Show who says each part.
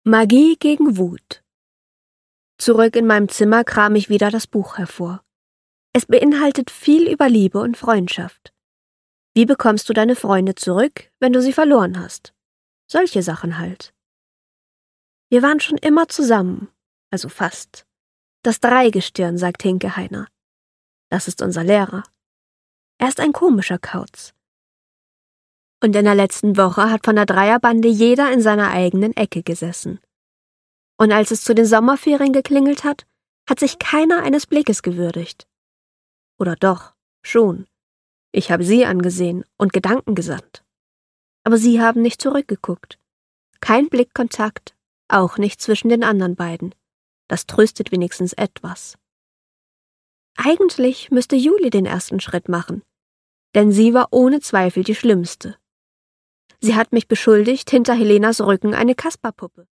Speaker 1: Magie gegen Wut. Zurück in meinem Zimmer kram ich wieder das Buch hervor. Es beinhaltet viel über Liebe und Freundschaft. Wie bekommst du deine Freunde zurück, wenn du sie verloren hast? Solche Sachen halt. Wir waren schon immer zusammen, also fast. Das Dreigestirn, sagt Hinke Heiner. Das ist unser Lehrer. Er ist ein komischer Kauz. Und in der letzten Woche hat von der Dreierbande jeder in seiner eigenen Ecke gesessen. Und als es zu den Sommerferien geklingelt hat, hat sich keiner eines Blickes gewürdigt. Oder doch, schon. Ich habe sie angesehen und Gedanken gesandt. Aber sie haben nicht zurückgeguckt. Kein Blickkontakt, auch nicht zwischen den anderen beiden. Das tröstet wenigstens etwas. Eigentlich müsste Juli den ersten Schritt machen, denn sie war ohne Zweifel die Schlimmste. Sie hat mich beschuldigt, hinter Helenas Rücken eine Kasperpuppe